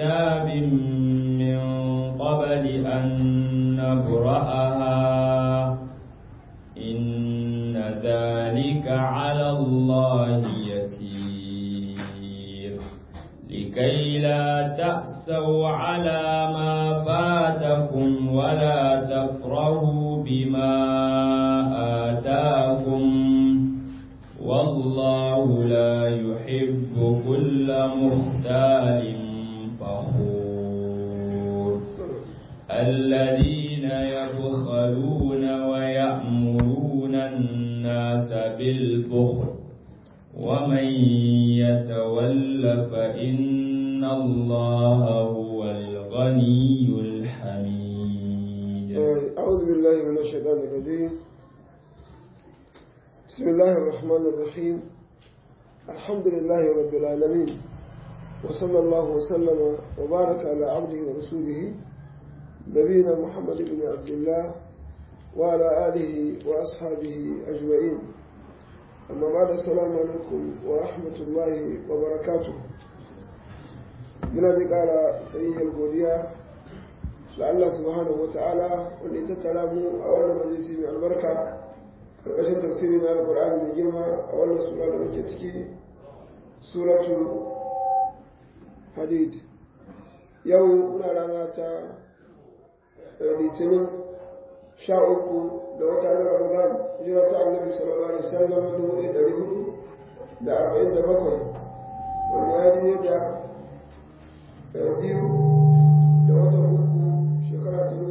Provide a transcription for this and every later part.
كتاب من قبل أن نبرأها إن ذلك على الله يسير لكي لا تأسوا على ما فاتكم ولا تفرحوا بما آتاكم والله لا يحب كل مختال فخور الذين يبخلون ويأمرون الناس بالبخل ومن يتول فإن الله هو الغني الحميد. أعوذ بالله من الشيطان الرجيم. بسم الله الرحمن الرحيم. الحمد لله رب العالمين وصلى الله وسلم وبارك على عبده ورسوله نبينا محمد بن عبد الله وعلى آله وأصحابه أجمعين. أما بعد السلام عليكم ورحمة الله وبركاته. من ذكر سيد الجودية لله سبحانه وتعالى ولتتلاموا أولا مجلسي من البركة ƙarƙashin tafsiri na alƙur'ani mai girma a wannan sura da muke ciki suratul hadid. Yau muna rana ta litinin 13 da wata na ramadan hijira ta annabi sallallahu alaihi wasallam 1447 wanda ya yi da biyu da watan uku shekara ta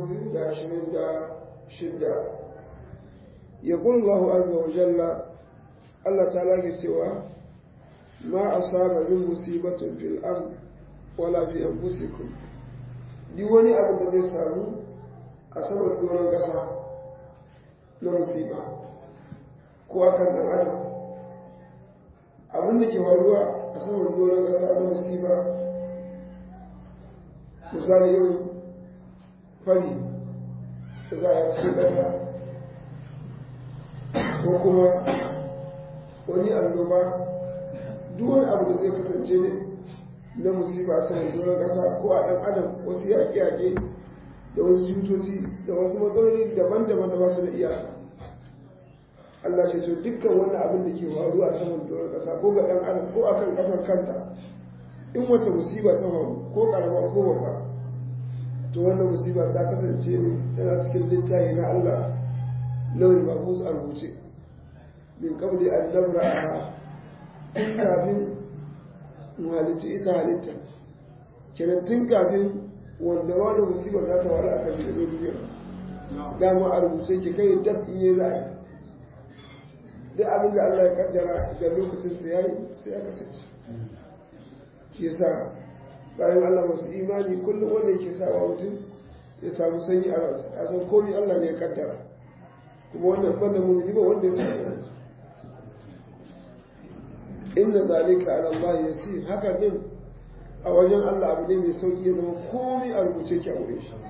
2026. يقول الله عز وجل الله تعالى سوى ما أصاب من مصيبة في الأرض ولا في أنفسكم دي وني أبن الذي سامو أصاب الدولة قصة لمصيبة كوا كان أدم أبن لك هو أصاب الدولة قصة لمصيبة مثال يوم فلي إذا أصاب قصة ko kuma wani annoba duk wani abu da zai kasance ne na musiba a saman doron ƙasa ko a ɗan adam wasu yaƙe-yaƙe da wasu cutoci da wasu matsaloli daban-daban da ba su da iyaka. Allah ce to dukkan wani abin da ke faruwa a saman doron ƙasa ko ga ɗan adam ko a kan ƙafar kanta in wata musiba ta faru ko ƙarama ko babba to wannan musiba ta kasance ne tana cikin littafi na Allah lauyi ba ko a rubuce min kabli an dabra a tun kafin mu halitta ita halitta kenan tun kafin wanda wani musibar za ta wala a kan da zo duniya dama a rubuce ke kai daf in yi ra'ayi duk abin da Allah ya kaddara idan lokacin sa yayi sai ya kasance shi yasa bayan Allah masu imani kullum wanda yake sawa mutum ya samu sanyi a ransa a san komai Allah ne ya kaddara kuma wannan banda mu'mini ba wanda ya samu inna zalika ala Allah yasir haka din a wajen Allah abu ne mai sauki ya zama komai a rubuce ki a wurin shi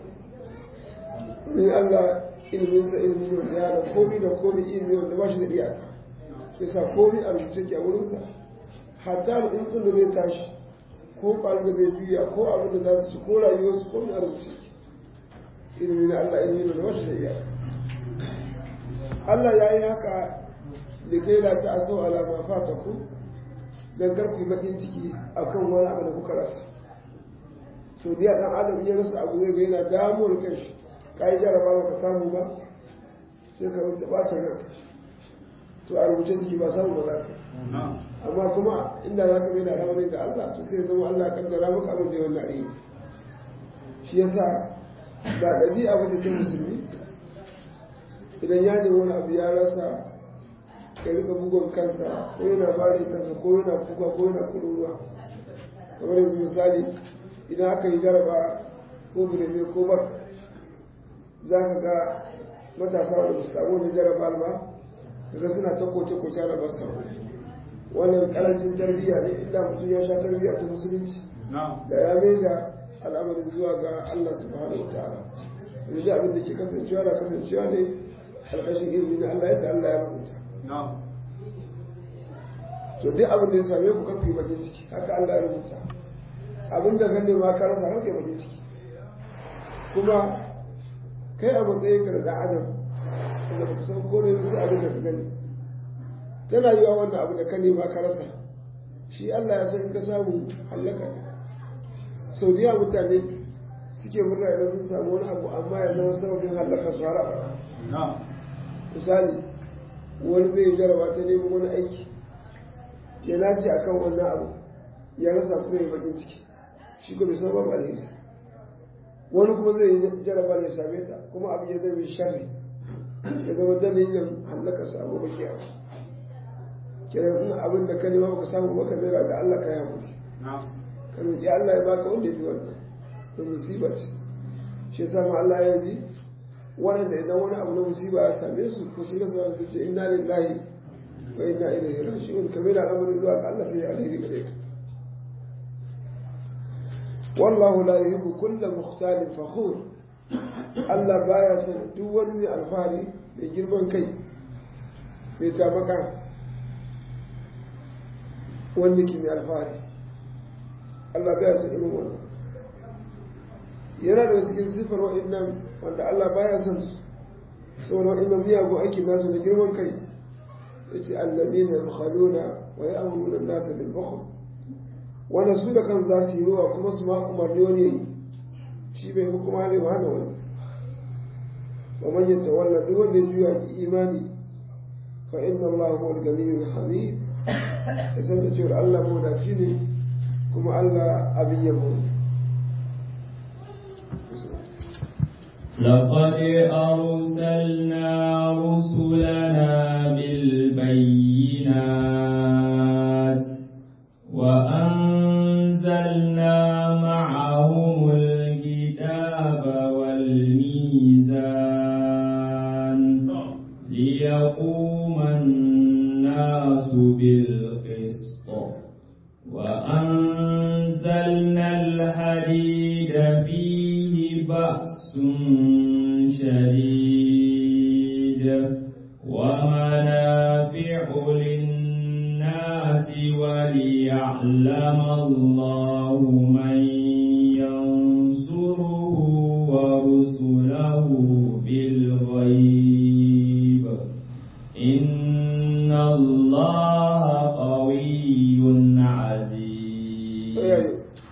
ne Allah ilmin sa ilmi ne ya da komai ilmi wanda ba shi da iyaka yasa komai a rubuce ki a wurin sa hatta da tsuntsun da zai tashi ko ƙwarin da zai juya ko abin da za su ci ko rayuwarsu komai a rubuce ki ilmi na Allah ilmi ne da ba shi da iyaka. Allah ya yi haka da kai la ta asau alama fata ku don karfi bakin ciki akan wani abu da kuka rasa. Sau da ɗan adam ya rasa abu zai ga yana damuwar kai shi ka yi jaraba baka samu ba sai ka wuce ɓata ranka to a rubuce ciki ba samu ba za ka amma kuma inda za ka mai da alamarin ga Allah to sai zama Allah kaddara maka abin da ya wannan aiki shi yasa ba ɗabi'a ba ta musulmi idan ya nemi wani abu ya rasa ya rika bugon kansa ko yana bari kansa ko yana kuka ko yana kururuwa kamar yanzu misali idan aka yi jaraba ko birebe ko bak za ka ga matasa wanda su samu wani jaraba ba kaga suna ta koce-koce na basa wannan karancin tarbiyya ne inda mutum ya sha tarbiyya ta musulunci da ya mai da al'amarin zuwa ga Allah subhanahu wa ta'ala yanzu abin da ke kasancewa da kasancewa ne ƙarƙashin ilimi na Allah yadda Allah ya rubuta. To duk abin da ya same ku karku yi bakin ciki haka Allah ya rubuta. abinda kan nema ka rasa har kai bakin ciki kuma kai a matsayin ka da adam da ba san komai ba sai abin da ka gani tana yiwa wannan abu da ka nema ka rasa shi Allah ya san in ka samu halaka sau da yawa mutane suke murna idan sun samu wani abu amma ya zama sababin halaka su har abada misali wani zai jaraba ta neman wani aiki ya nace akan wannan abu ya rasa kuma ya bakin ciki shi ko bai san babu alheri wani kuma zai yi jaraba ya same ta kuma abu ya zama sharri ya zama dalilin hallaka samu baki abu kiran in abin da ka nema baka samu baka mera ga Allah ka yamu ka roki Allah ya baka wanda ya fi wannan to musiba ce shi yasa ma Allah ya yi wanda idan wani abu na musiba ya same su ko sun rasa wanda ce inna lillahi wa inna ilaihi raji'un kamar da al'amarin zuwa ga Allah sai ya alheri gare ka wallahu la yuhibbu kulla mukhtalin fakhur Allah baya son duk wani mai alfahari mai girman kai mai tabaka wanda ke mai alfahari Allah baya son irin wannan yana daga cikin sifar wa'annan wanda Allah baya son su saboda wa'annan miyagun aikin nasu da girman kai yace alladhina yabkhaluna wa ya'muruna an-nasa bil bukhl wanda su da kan za su yi ruwa kuma su ma umarni wani yayi shi bai hukuma ne ba hana wani wa man yatawalla duk wanda ya juya imani fa inna Allah huwa al-ghaniyyul hamid ya san da cewa Allah mawadaci ne kuma Allah abin yabo ne لقد أرسلنا رسلنا بالبينات وأنزلنا معهم الكتاب والميزان ليقوم الناس بالقسط وأنزلنا الحديد فيه بأس شديد ومنافع للناس وليعلم الله من ينصره ورسله بالغيب إن الله قوي عزيز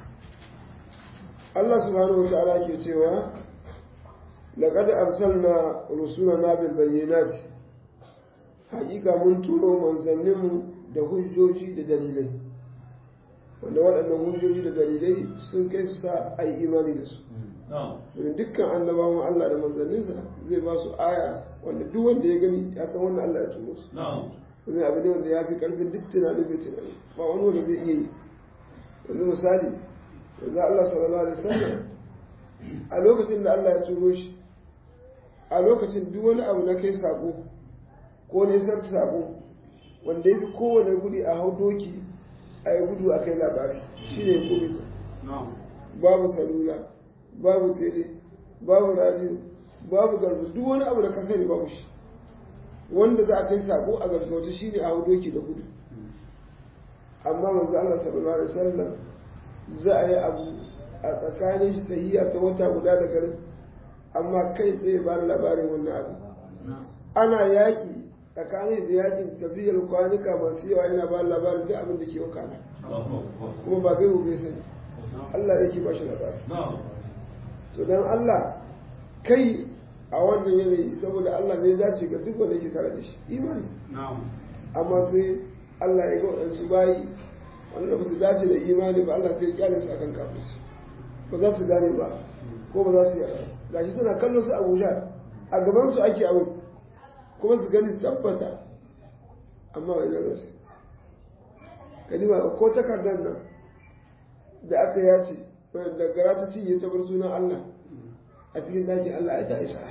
Allah subhanahu wa ta'ala ke cewa laqad arsalna rusulana bil bayyinat haƙiƙa mun turo manzanninmu da hujjoji da dalilai wanda waɗannan hujjoji da dalilai sun kai su sa a yi imani da su domin dukkan annabawan Allah da manzanninsa zai ba su aya wanda duk wanda ya gani ya san wannan Allah ya turo su domin abu ne wanda ya fi ƙarfin duk tunanin mai tunani ba wani wanda zai iya yi yanzu misali yanzu Allah sallallahu alaihi wasallam a lokacin da Allah ya turo shi a lokacin duk wani abu na kai sako ko ne isar sako wanda ya fi kowane gudi a hau doki a yi gudu a kai labari shi ne ya komisa babu salula babu tele babu radio babu garba duk wani abu da ka sani babu shi wanda za a kai sako a gaggauta shi ne a hau doki da gudu amma manzo Allah sallallahu alaihi wasallam za a yi abu a tsakanin shi tahiyya ta wata guda da garin amma kai tsaye ba labarin wannan abu ana yaƙi tsakanin da yaƙin tafiyar kwanuka masu yawa yana ba labarin duk abin da ke wakana kuma ba kai bai sani Allah yake ba shi labari to dan Allah kai a wannan yanayi saboda Allah ne zace ga duk wanda yake tare da shi imani amma sai Allah ya ga waɗansu bayi wanda ba su dace da imani ba Allah sai ya kyale su akan kafirci ba za su gane ba ko ba za su yarda gashi suna kallon su Abuja a gaban su ake abu kuma su gani tabbata amma wai da su kalima ko takardar nan da aka yace da gara ta cinye ta bar sunan Allah a cikin dakin Allah ya ta isa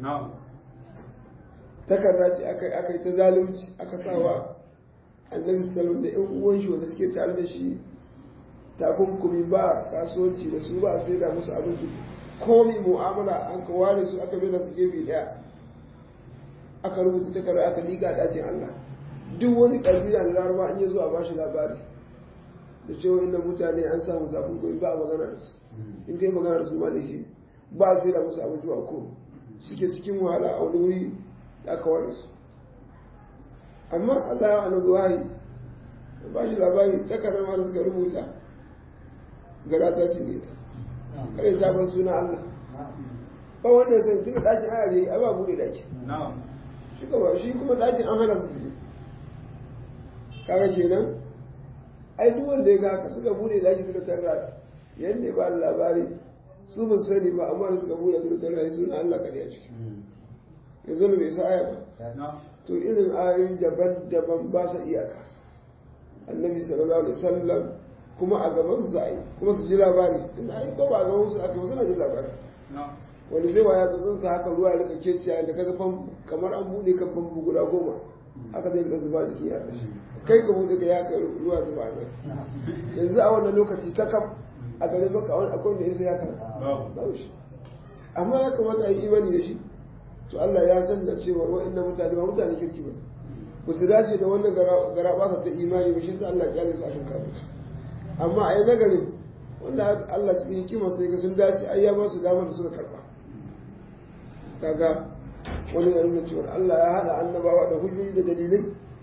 takarda ce aka yi ta zalunci aka sawa annabi sallallahu da ƴan uwan shi wanda suke tare da shi takunkumi ba kasuwanci da su ba sai da musu abinci komi mu'amala an ka ware su aka bai da su gefe daya aka rubuta takarda aka liga dajin Allah duk wani kabila da laraba in ya zo a bashi labari da cewa inda mutane an samu zafin goyi ba a magana da su in kai magana da su ma da shi ba a sai da musu abinci a ko suke cikin wahala a wani wuri da aka ware su amma Allah ya annabi wahayi ba shi labari takardar ma da suka rubuta gara ta cinye ta kai ta bar suna Allah ba wanda ya san tunda dakin ana da ai ba bude daki shi kuma dakin an hana su su kaga kenan ai duk wanda ya ga haka suka bude daki suka tarra yadda ba labari su ba sani ba amma da suka bude suka tarra suna Allah kare a ciki yanzu ne bai sa aya ba to irin ayoyi daban-daban ba sa iyaka annabi sallallahu alaihi wasallam kuma a gaban su ai kuma su ji labari tun ai ko ba a gaban su aka suna ji labari wani zai waya tsotsin sa haka ruwa ya rika keciya da kaga fam kamar an bude kan famfo guda 10 aka zai rika zuba jiki ya kashi kai ka bude ka ya kai ruwa zuba ne yanzu a wannan lokaci kakam a garin maka akwai wanda ya sai ya kan ba shi amma ya kamata a yi imani da shi to Allah ya san da cewa wa'annan mutane ba mutane kirki ba ba su dace da wannan garaba ta imani ba shi sa Allah ya su akan kafin amma a yi nagarin wanda Allah cikin hikima sai ga sun dace ai ya ba su damar da suka karba kaga wani ya nuna cewa Allah ya hada annabawa da hujjoji da dalilai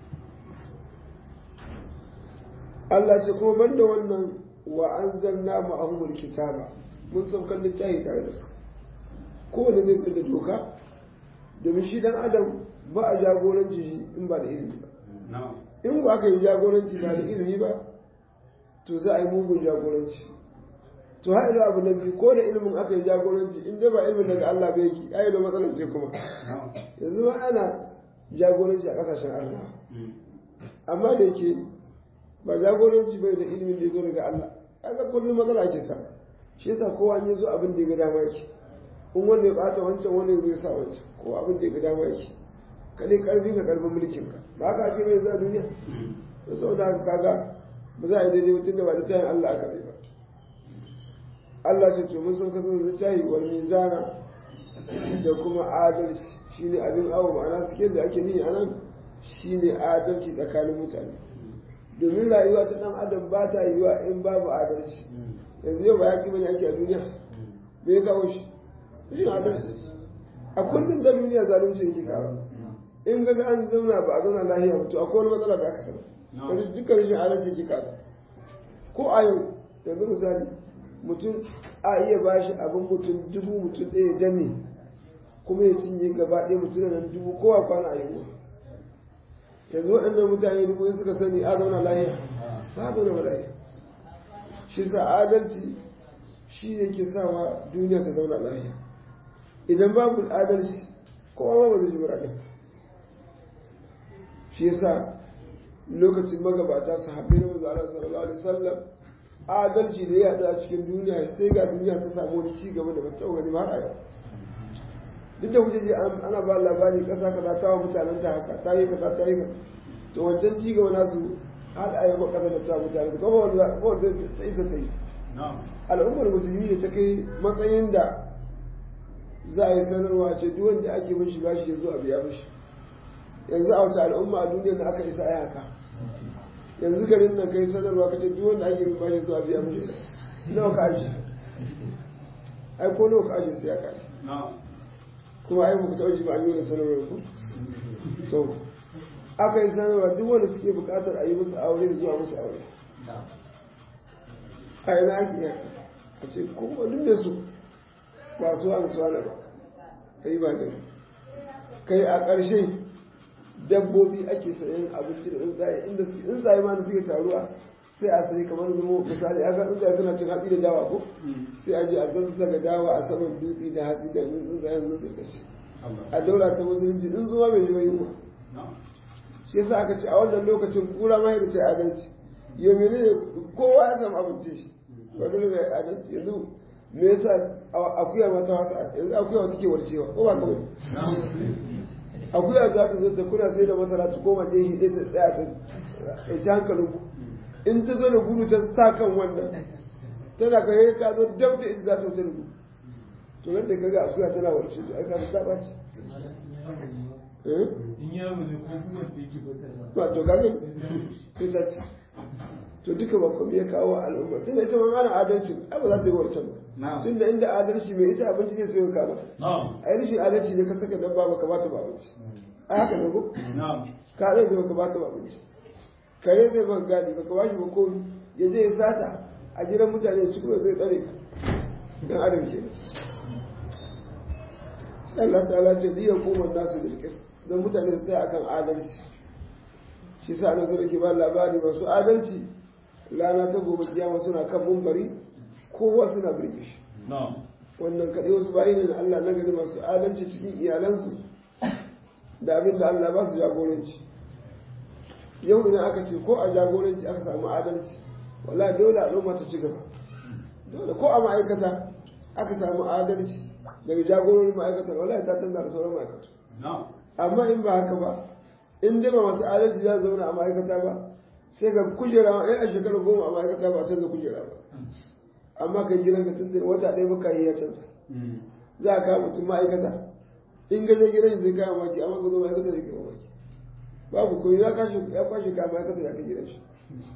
Allah ce kuma banda wannan wa anzalna ma'ahumul kitaba mun saukar littafi tare da su kowane zai tsaye da doka domin shi dan adam ba a jagoranci shi in ba da ilimi ba in ba aka yi jagoranci ba da ilimi ba to za a yi mugun jagoranci to haɗu abu na biyu ko da ilimin aka yi jagoranci in dai ba ilimin daga Allah bai yake ayi da matsalar sai kuma yanzu ma ana jagoranci a ƙasashen Allah amma da yake ba jagoranci bai da ilimin da ya zo daga Allah kaga kullum matsala ake sa shi yasa kowa ya zo abin da ya ga dama yake in wanda ya bata wancan wanda zai sa wancan ko abin da ya ga dama yake kadai karfin ka karfin mulkin ka ba haka ake bai za duniya to saboda haka kaga ba za a yi daidai mutum da ba da tayin Allah aka bai ba Allah ce to mun san ka zo da tayi wal mizana da kuma adalci shine abin awo ma'ana suke da ake niyi anan shine adalci tsakanin mutane domin rayuwa ta dan adam ba ta yiwa in babu adalci yanzu yau ba yaki bane ake a duniya me ya kawo shi rashin adalci a kullum da duniya zalunci yake kawo in ga an zauna ba a zauna lahiya mutu akwai wani matsala da aka sani dukkan rashin adalci yake kawo ko a yau yanzu misali mutum a iya ba shi abin mutum 1000 mutum ɗaya danne kuma ya cinye gaba ɗaya mutum nan 1000 kowa kwana a yiwuwa yanzu waɗannan mutane 1000 suka sani a zauna lahiya ba zauna lahiya shi sa adalci shi ne ke sawa duniya ta zauna lahiya idan babu adalci kowa ba zai ji muraɗin shi yasa lokacin magabata sahabbai na manzo Allah sallallahu alaihi wasallam adalci da ya haɗu a cikin duniya sai ga duniya ta samu wani ci gaba da ba ta gani har a yau duk da kuke ji ana ba labari ƙasa kaza ta wa mutanen ta haka ta yi kaza ta yi kaza to wancan ci gaba nasu har a yau ƙasa da ta mutane da kuma wanda ta isa ta yi al'ummar musulmi da ta kai matsayin da za a yi sanarwa ce duk wanda ake mashi bashi ya zo a biya mashi yanzu a wata al'umma a duniyar da aka isa a haka yanzu garin nan kai sanarwa ka ce duk wanda ake bin bashi zuwa biya mashi nawa ka aji ai ko nawa ka aji sai ya kaji kuma ai ku taɓa ji ba an yi wani sanarwar ku to aka yi sanarwa duk wanda suke buƙatar a yi musu aure da zuwa musu aure a ina ake yi a ce kuma duk da su ba su an suwana ba kai ba gani kai a ƙarshe dabbobi ake sayan abinci da tsuntsaye inda tsuntsaye ma da suke taruwa sai a sayi kamar zumo misali aka tsuntsaye suna cin hatsi da dawa ko sai a je a gasa daga dawa a saman dutse da hatsi da tsuntsayen zo su kaci a daura ta musulunci in zuwa mai yiwa yunwa shi yasa aka ce a wannan lokacin kura ma yadda ta yi adalci yau mene kowa ya samu abinci shi ba dole mai adalci yanzu me yasa akuya ma ta wasa yanzu akuya wata ke warcewa ko ba kawai akuya za ta zo ta kuna sai da masara ta koma je hide ta tsaya ta ci hankalin ku in ta zo da gudu ta sa kan wannan tana kare ka zo dab da ita za ta wuce da gudu to nan da kaga akuya tana warce to ai ka ta bace in ya mu ne ko kuma take ba to kaga sai ta ci to duka ba kuma ya kawo al'umma tunda ita ma ana adalci ai ba za ta yi wancan ba tunda inda adalci mai ita abinci zai so ka mata a yi rashin adalci ne ka saka dabba baka bata ba abinci a haka ne ko ka ɗaya da baka bata ba abinci kare zai baka gadi baka ba shi ba komi ya je ya sata a gidan mutane ya ci kuma zai tsare ka dan adam ke sai Allah ta'ala ce liya kuma nasu bil qist dan mutane su tsaya akan adalci shi sa ana so ke ba labari masu adalci rana ta gobe kiyama suna kan mumbari kowa suna birge shi wannan kaɗai wasu bayi ne da Allah na gani masu adalci cikin iyalansu da abin da Allah ba su jagoranci yau idan aka ce ko a jagoranci aka samu adalci wala dole al'umma ta ci gaba dole ko a ma'aikata aka samu adalci daga jagororin ma'aikatar wala ta canza da sauran ma'aikatu amma in ba haka ba in dai ba masu adalci za zauna a ma'aikata ba sai ga kujera a shekarar 10 a ma'aikata ba a canza kujera ba amma kai gidan ka tuntun wata ɗaya baka yi ya canza za a kawo mutum ma'aikata in ga zai gidan zai kawo maki amma ka zo ma'aikata zai kawo maki babu koyi ya kwashe kawo ma'aikata ya kai gidan shi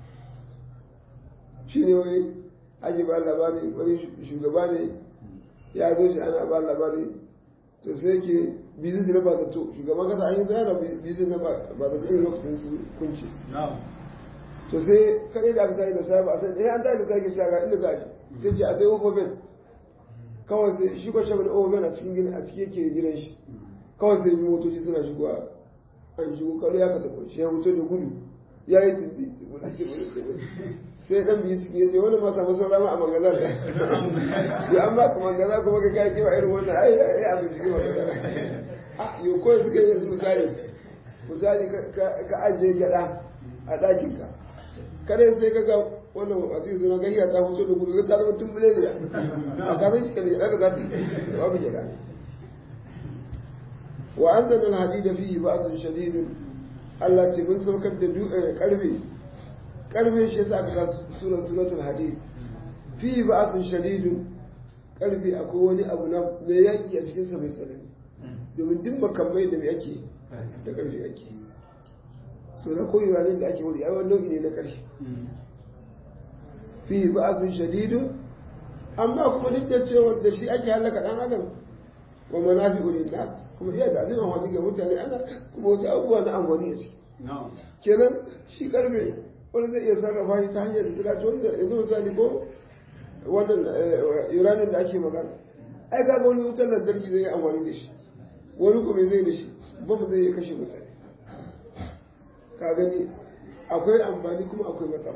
shi ne wani aji ba labari wani shugaba ne ya zo shi ana ba labari to sai ke bizis na ba zato shugaban kasa an yi zana bizis na ba zato irin lokacin su kunci to sai kadai da aka sai da sai ba a sai an sai da sai ke shaga inda za shi sai ce a sai ofofen kawai sai shi ko shabar ofofen a cikin gini a cikin yake gidan shi kawai sai yi motoci suna shigowa an shigo kawai ya ka tafi shi ya wuce da gudu ya yi tumbi sai dan biyu ciki ya ce wani ma samu sauran a mangaza da shi an ba ka mangaza kuma ka kai kiwa irin wannan ai abin cikin mangaza a yau kawai suka yi misali ka ajiye gyada a ɗakinka kare sai ka ga wannan masu suna gahiya ta hoto da gudu ta zama tumbule ne a kasan shi kare daga za ta yi babu gyada wa an zana hadida fiye ba sun shadidun Allah ce mun saukar da karfe shi za ka suratul hadid fi ba'athun shadidun karfe akwai wani abu na yaki a cikin sa mai tsanani domin duk makamai da mai ake da karfe ake so na koyi ranar da ake wuri ai wani nau'i ne na karfe fi ba'athun shadidun amma kuma duk da cewa da shi ake halaka dan adam wa manafi'u lin nas kuma iya da abin amfani ga mutane ana kuma wasu abubuwa na amfani a ciki kenan shi karfe wani zai iya sarrafa shi ta hanyar da ta dace wani da yanzu misali ko wannan iranin da ake magana ai ga wani wutar lantarki zai yi amfani da shi wani kuma zai da shi babu zai yi kashe mutane ka gani akwai amfani kuma akwai matsala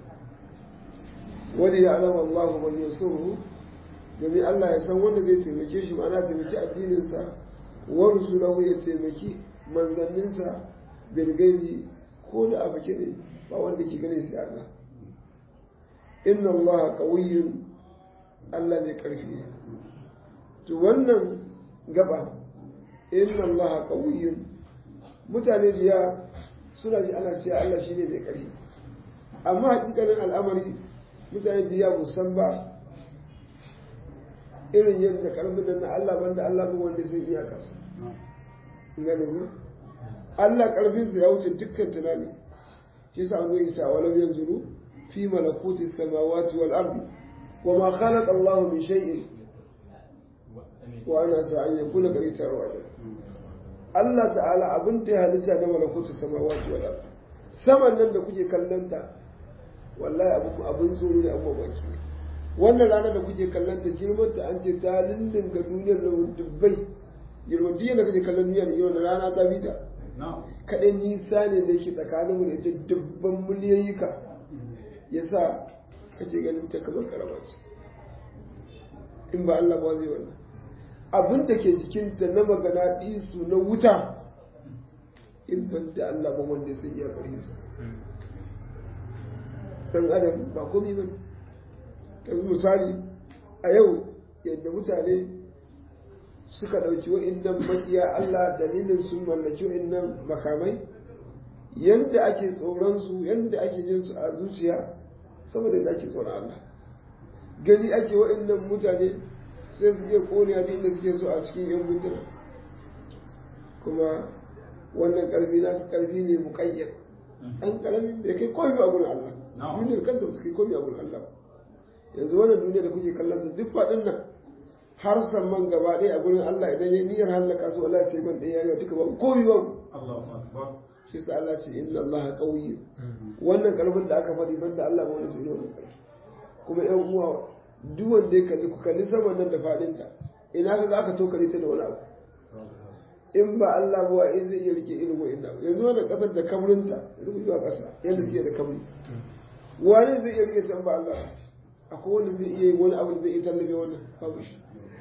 wani ya alama Allah wani ya sauru domin Allah ya san wanda zai taimake shi ma'ana taimaki addininsa wa rusulahu ya taimaki manzanninsa bilgaibi ko da a baki ne ba wanda ke gane sai Allah inna Allah qawiyyun Allah mai karfi ne to wannan gaba inna Allah qawiyyun mutane jiya suna ji ana cewa Allah shine mai karfi amma hakikanin al'amari mutane jiya musan ba irin yadda karfin nan na Allah banda Allah ba wanda sai iya kasa ngane mu Allah karfinsa ya wuce dukkan tunani shi sa an yi ta walau yanzuru fi malakuti samawati wal ardi wa ma khalaqa Allah min shay'in wa ana sa'an yakuna qarita wa Allah ta'ala abin da ya halitta na malakuti samawati wal ardi saman nan da kuke kallanta wallahi abin tsoro ne amma baki wannan rana da kuke kallanta girman ta an ce ta lindinga duniyar da dubbai girman duniya da kake kallon duniyar yau na rana ta bita kaɗai nisa ne da yake tsakanin mu da ita dubban miliyoyi ka ya sa kace ganin ta kamar karama ce in ba Allah ba zai wannan abin da ke jikinta na magana ɗisu na wuta in ban da Allah ba wanda sai iya ƙarfinsa ɗan adam ba komai ba yanzu misali a yau yadda mutane suka ɗauki wa'innan makiya Allah dalilin sun mallaki wa'innan makamai yadda ake tsoronsu yadda ake jin su a zuciya saboda da ake tsoron Allah gani ake wa'innan mutane sai su iya kone a inda suke so a cikin yan mintuna kuma wannan ƙarfi nasu ƙarfi ne muƙayyar ɗan ƙaramin bai kai kofi a gurin Allah duniyar kanta ba su kai komai a gurin Allah ba yanzu wannan duniya da kuke kallon ta duk faɗin nan har man gaba ɗaya a gurin Allah idan ya niyyar halaka su wallahi sai man ɗaya ya duka ba komai ba shi sa Allah ce inna Allah qawiyyu wannan karfin da aka faɗi banda Allah ba wani sai wannan karfi kuma ƴan uwa duk wanda ya kalli ku kalli saman nan da faɗin ta ina kaga aka tokare ta da wani abu in ba Allah ba wa zai iya rike irin wa'inda yanzu wannan kasar da kabrinta yanzu ku zuwa ƙasa yadda suke da kabri wani zai iya rike ta ba Allah akwai wanda zai iya yi wani abu da zai iya tallafe wannan babu shi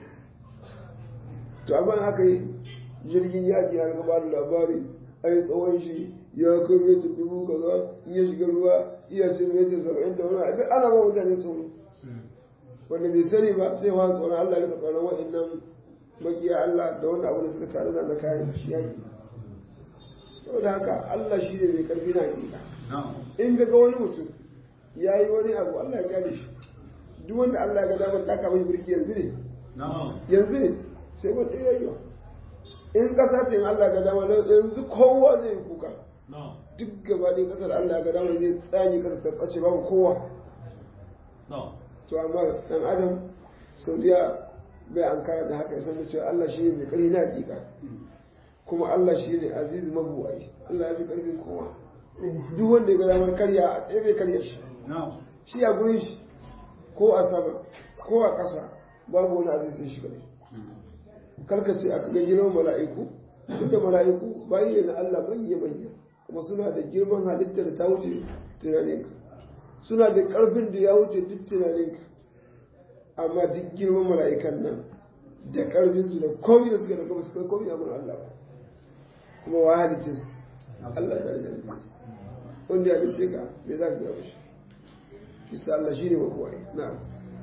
to amma haka yi jirgin yaƙi har gaba da labari ai tsawon shi ya kai metar 1000 kaza iya shiga ruwa iya cin metar 70 da wani duk ana ba mutane tsoro wanda bai sani ba sai wa tsoron Allah ya rika tsoron waɗannan makiya Allah da wanda abu da suka tare da kayan yaƙi saboda haka Allah shi ne mai karfi na hakika in ga wani mutum ya yi wani abu Allah ya gane shi duk wanda Allah ya ga damar taka mai birki yanzu ne yanzu ne sai wanda ya yi in ƙasa ce in Allah ya ga damar yanzu kowa zai yi kuka duk gaba ɗaya ƙasar Allah ya ga damar zai tsani kasa tabbace babu kowa to amma ɗan adam saudiya bai an kara da haka san da cewa Allah shi ne mai ƙarfi na hakika kuma Allah shi ne aziz mabuwai Allah ya fi ƙarfin kowa duk wanda ya ga damar karya a tsaye bai karya shi shi a gurin shi ko a sama ko a ƙasa babu wani aziz sai shi kadai karkace aka ga girman mala'iku duk da mala'iku bayi ne na Allah manya kuma suna da girman halitta da ta wuce tunaninka suna da ƙarfin da ya wuce duk tunaninka amma duk girman mala'ikan nan da ƙarfinsu da komai da suka daga su kai komai a gurin Allah ba kuma wa halice su Allah da halice su wanda ya halice ka me za ka gaba shi isa Allah shi ne mabuwai na'am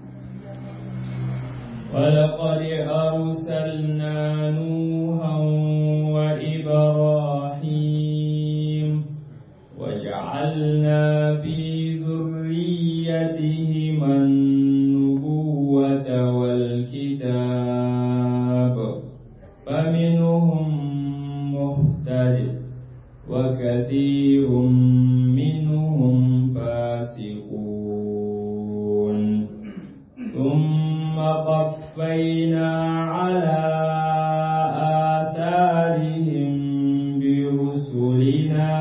ولقد أرسلنا نوحا وإبراهيم وجعلنا في ذريتهما النبوة والكتاب فمنهم مهتد وكثير منهم فاسقون ثم قفينا على آثارهم برسلنا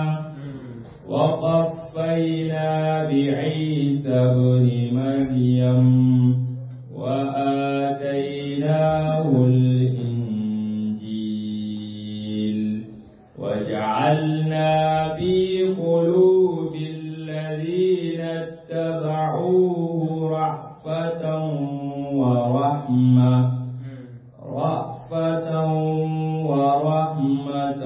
وقفينا بعيسى ابن مريم وآتيناه الإنجيل وجعلنا في قلوب الذين اتبعوه رأفة ورحمة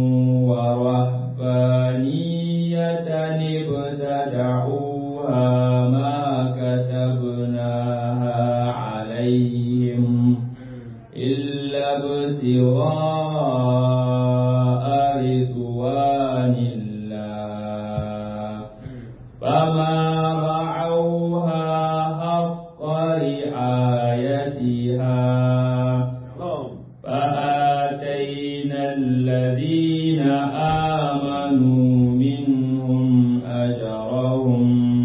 ورهبانية ابتدعوها ما كتبناها عليهم إلا ابتغاء رضوان الله فما رعوها حق رعايتها فآتينا الذين آمنوا منهم أجرهم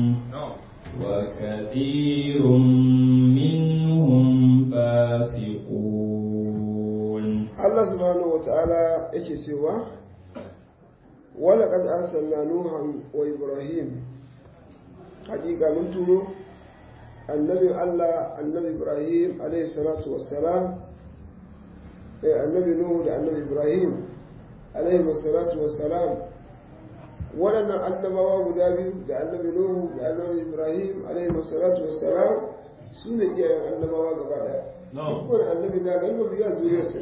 وكثير منهم فاسقون الله سبحانه وتعالى yake cewa ولقد أرسلنا نوحا وإبراهيم حقيقة من تورو النبي الله النبي إبراهيم عليه الصلاة والسلام النبي نوح النبي إبراهيم عليه الصلاة والسلام ولنا annabawa guda biyu da annabi Nuhu da annabi Ibrahim alaihi salatu wassalam su ne iyayen annabawa gaba daya wani annabi da galma biya zuriyarsa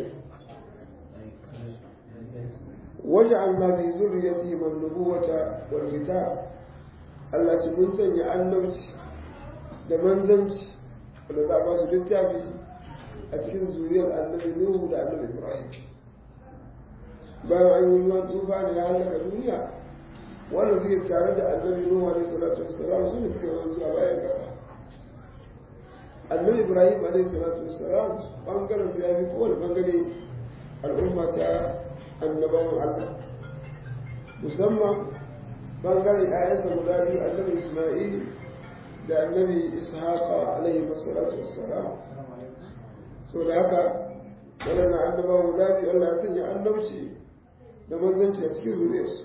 waja'alna fi zurriyyatihi an-nubuwata wal kitab Allah ci mun sanya annabci da manzanci wanda za a ba su littafi a cikin zuriyar annabi Nuhu da annabi Ibrahim bayan an yi ruwan tufa da ya halaka duniya wanda suke tare da annabi Nuhu alaihi salatu wassalam su ne suka yi zuwa bayan kasa annabi Ibrahim alaihi salatu wassalam bangaren su ya fi kowane bangare al'umma ta annabawan Allah musamman bangaren ƴaƴansa guda biyu annabi Isma'il da annabi Ishaqa alaihi wassalatu wassalam. So da haka waɗannan annabawa guda biyu Allah ya sanya annabci da manzanci a cikin zuriyarsu.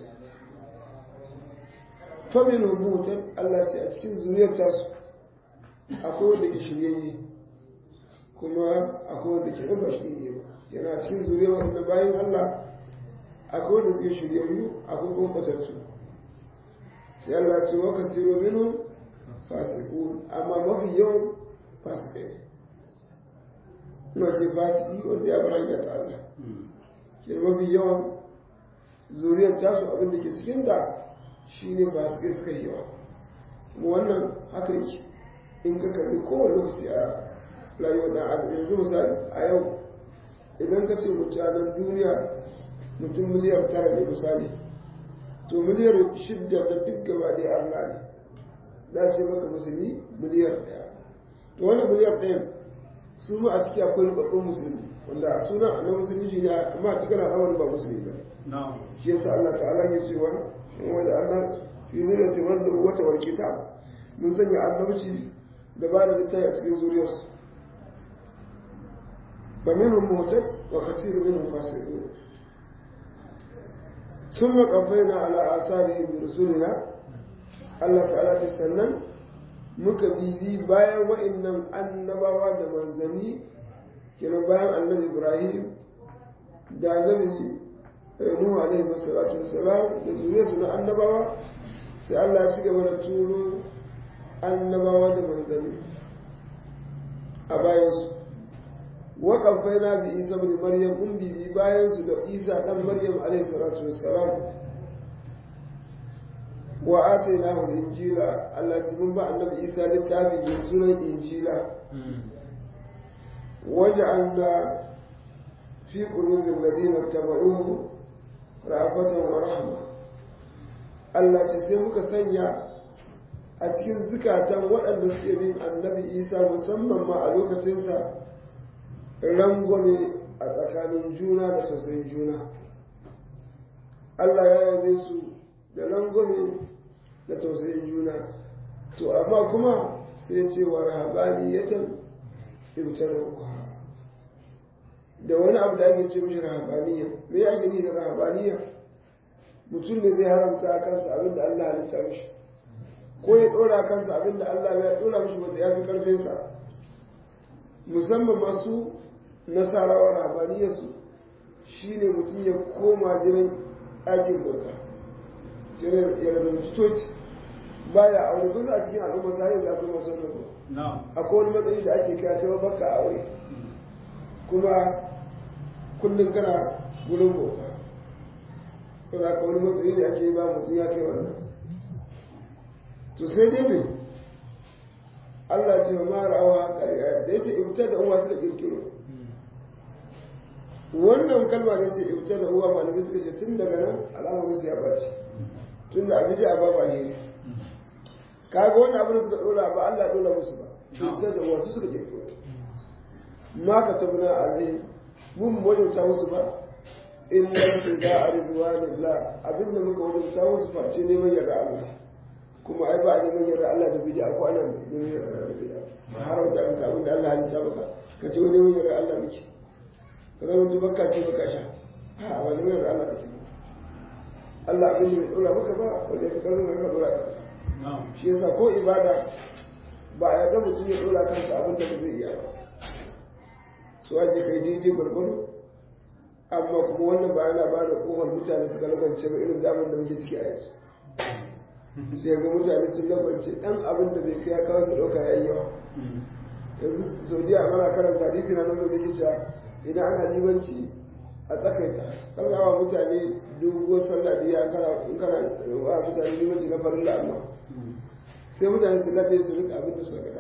Famin rubutan Allah ce a cikin zuriyar tasu akwai wanda ke shiryayye kuma akwai wanda ke ba shiryayye ba. Yana cikin zuriyar wanda bayan Allah akwai wanda suke shiryayyu akwai kuma batattu. Sai Allah ce wa kasiru minhum fasiqun, amma mafi yawan fasikai. Ina ce fasiki wanda ya bar hanya ta Allah. Ke mafi yawan zuriyar tasu abin da ke cikin da shi ne fasikai suka yi yawa. Kuma wannan haka yake in ka kalli kowane lokaci a rayuwar da adam. Yanzu misali a yau idan ka ce mutanen duniya mutum miliyar 9 ne misali, to miliyar 6 da duk gaba ɗaya Allah ne. Za ce maka musulmi miliyar 1. To wani miliyar 1 su ma a ciki akwai rubabbun musulmi wanda suna na musulmi shi ne, amma a cikin al'amarin ba musulmi ba. Shi yasa Allah ta'ala ke cewa wanda Allah fi zuriyati wanda wata wal kitab mun sanya annabci da ba da littafi a cikin zuriyarsu. Fa minhum muhtad wa kaseerun minhum fasiqun. ثم قفينا على آثارهم برسولنا. Allah ta'ala ta sannan muka bibi bayan wa'annan annabawa da manzanni, kenan bayan annabi Ibrahim da annabi Nuhu alaihi wassalatu wassalam da zuriyarsu na annabawa, sai Allah ya ci gaba da turo annabawa da manzanni a bayansu. Waƙafaina bi Isa bin Maryam mun bibi bayansu da Isa ɗan Maryam alaihi salatu wassalam. Wa atainahu al-injila, Allah ji mun ba annabi Isa littafi mai sunan Injila. Waja'alna fi qulubi alladhina tabauhu ra'afatan wa rahma. Allah ce sai muka sanya a cikin zukatan waɗanda suke bin annabi Isa musamman ma a lokacinsa rangwame a tsakanin juna da tausayin juna. Allah ya yabe su da rangwame da tausayin juna. To amma kuma sai ce wa rahabaniyatan ibtada'uha, da wani abu da ake ce mishi rahabaniya. Me ya ake ni da rahabaniya? Mutum ne zai haramta kansa abin da Allah halitta mishi, ko ya ɗora kansa abin da Allah ya ɗora mishi wanda ya fi ƙarfinsa. Musamman masu nasarawa rahabaniyarsu shi ne mutum ya koma jiran ɗakin bauta, jiran ya da coci baya aure. kusa a cikin al'umma sai da akwai masu wannan akwai wani matsayi da ake kira kai baka aure kuma kullum kana gurin bauta, saboda ka wani matsayi da ake ba mutum ya kai wannan. To sai dai ne Allah ce ma ra'awa ƙarya da yace ibta da uwa suka kirkiro wannan kalma ne, ce ibta da uwa malamai suka ce tun daga nan al'amarin su ya bace, tun da abin da ba ne. Kaga wannan abin da suka dora ba Allah dora musu ba, ibta da uwa su suka kirkiro. Ma ka tabna alai mun wajauta musu ba illa tiga ridwanillah, abin da muka wajauta musu face neman yarda Allah. Kuma ai ba a neman yarda Allah da bid'a, ko ana neman yarda da bid'a. Ba haramta kanka abin da Allah halitta maka ka ce wani neman yarda Allah muke, ka zama to baka ce baka sha. A ba neman yarda Allah ka ce Allah abin da bai dora maka ba wanda ya fi karfin ka dora kanka. Shi yasa ko ibada ba a yarda mutum ya dora kanka abin da ba zai iya ba. Su aje kai daidai gwargwado, amma kuma wannan ba yana ba da kofar mutane suka lagance ba irin zaman da muke ciki a yanzu. Sai ga mutane sun lagance ɗan abin da bai kai ya kawo su ɗauka ya yi yawa. Yanzu Saudiya ana karanta hadisi na nan da cewa idan ana limanci a tsakaita karkawa mutane doguwar sallah da ya kana wa mutane limanci na farin amma sai mutane su lafiya su rika abin da suka gada.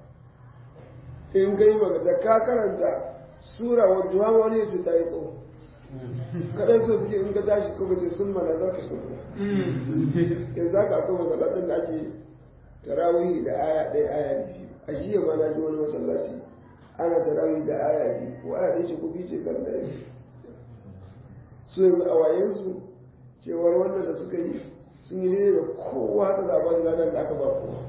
In kai maka da ka karanta sura wadda wani ya ce ta yi tsawo, kadai so suke in ka tashi ko bace sun mana za ka sun yanzu za ka akwai masallatan da ake tarawih da aya ɗaya aya biyu. A jiya ma na ji wani masallaci ana tarawih da aya biyu ko aya ɗaya ce ko biyu ce kan da yake su yanzu a wayensu cewar wanda da suka yi sun yi daidai da kowa haka za a ba da ladan da aka ba kowa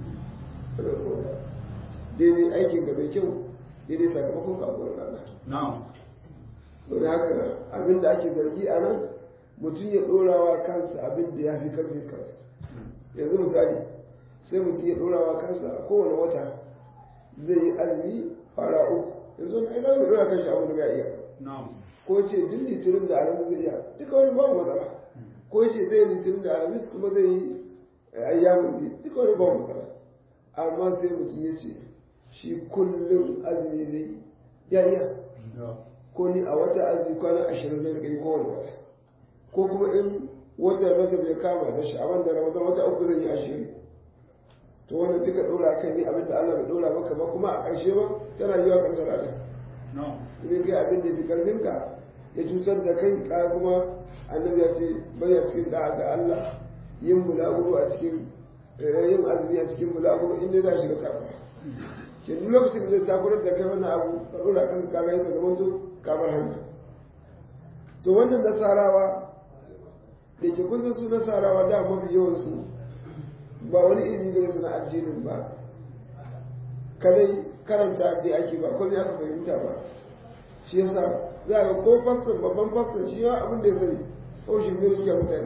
daidai aikin ga mai kyau daidai sakamakon kafuwar rana don haka abin da ake zargi a nan mutum ya ɗorawa kansa abin da ya fi karfin kansa yanzu misali sai mutum ya ɗorawa kansa a kowane wata zai yi azumi fara uku yanzu wani aika mai ɗora kanshi abin da bai iya ko ce duk litinin da alamis zai iya duka wani babu matsala ko ce zai yi litinin da alamis kuma zai yi ayyamin biyu duka wani babu matsala amma sai mutum ya ce shi kullum azumi zai iya ko ni a wata azumi kwana 20 zai rika yi kowane wata ko kuma in wata rajab ya kama da sha'aban da ramadan wata uku zai yi 20 to wannan duka dora kan yi abin da Allah bai dora maka ba kuma a ƙarshe ba tana yiwa ƙarshen rana in kai abin da fi karfinka ya cutar da kai ka kuma annabi ya ce bai a cikin da'a ga Allah yin bulaguro a cikin yin azumi a cikin bulaguro inda za shiga takura ke duk lokacin da zai takurar da kai wannan abu ka dora kanka ka ga ka zamanto kamar hannu to wannan nasarawa da ke kusa su nasarawa da mafi yawansu ba wani ilimi gare su na addinin ba kadai karanta da ake ba komai aka fahimta ba shi yasa za a ga ko faston babban faston shi ya abin da ya sani ko shi ne rike mutane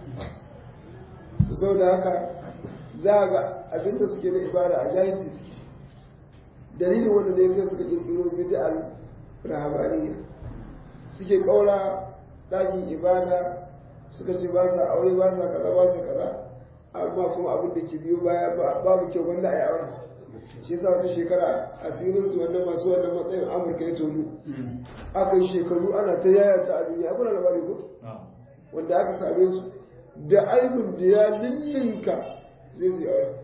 su sau da haka za a ga abin da suke da ibada a jahilci suke dalilin wanda da ya kai suka kirkiro bid'al rahabaniya suke kaura ɗakin ibada suka ce ba sa aure ba sa kaza ba sa kaza amma kuma abin da ke biyo baya babu kyau wanda a yi auren shi yasa wata shekara asirin su wannan masu wannan matsayin amurka ya tonu aka yi shekaru ana ta yayata a duniya abin labari ko wanda aka same su da aibin da ya lillinka sai su yi auren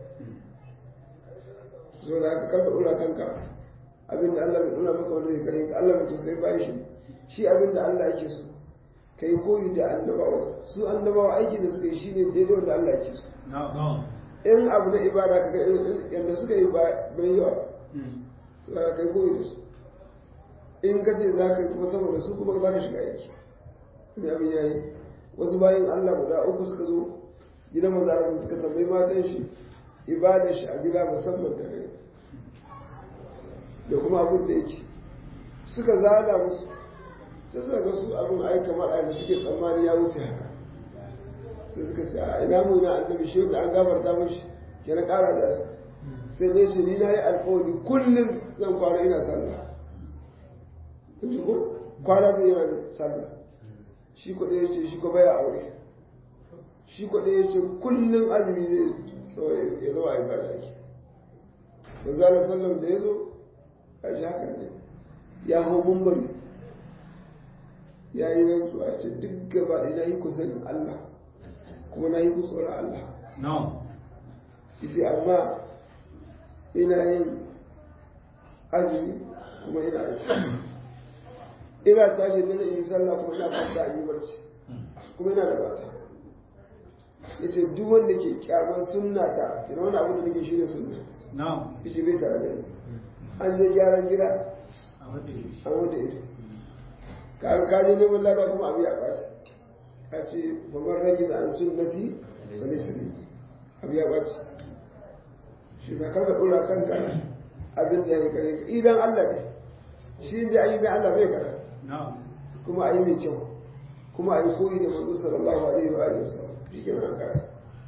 so da aka karka ɗora kanka abin da Allah bai ɗora maka wanda ya kare ka Allah bai tausayi bayan shi shi abin da Allah yake so ka yi koyi da annabawa su annabawa aiki da suka yi shi ne daidai wanda Allah yake so in abu na ibada ka ga yadda suka yi bai yawa su ka kai koyi da su in ka ce za ka yi kuma saboda su kuma za ka shiga aiki kuma abin ya yi wasu bayan Allah guda uku suka zo gidan mazarazin suka tambayi matan shi ibadar shi a gida musamman ta kai da kuma abin da yake suka zaga musu sai suka ga su abin ai kamar ai da suke tsammani ya wuce haka sai suka ce a ina mu na annabi shi da an gafarta mishi ke na kara da sai dai ce ni na yi alƙawari kullum zan kwana ina sallah kun ji ko kwana zai yana sallah shi ko ɗaya ce shi ko baya aure shi ko ɗaya ce kullum azumi zai tsawai ya zama ibada yake manzo sallam da ya zo a shi haka ne ya hau mumbari ya yi rantsuwa ce duk gaba ɗaya na yi kusan Allah kuma na yi tsoron Allah isi amma ina yin azumi kuma ina ina tashi da yi sallah kuma ina fasta a yi barci kuma ina da mata ya ce duk wanda ke kyamar sunna ta kina wani abu da nake shi ne sunna ishi bai tare da ni an je gyaran gida a wanda ito kaji neman lada kuma abu ya ɓaci a ce babban rage da an sunnati da nisiri abu ya ɓaci shi ka karka ɗora kanka abin da ya yi kare ka idan Allah ne shi da an yi da Allah bai kara kuma a yi mai kyau kuma a yi koyi da manzo sallallahu alaihi wa alihi wasallam shi ke nan kare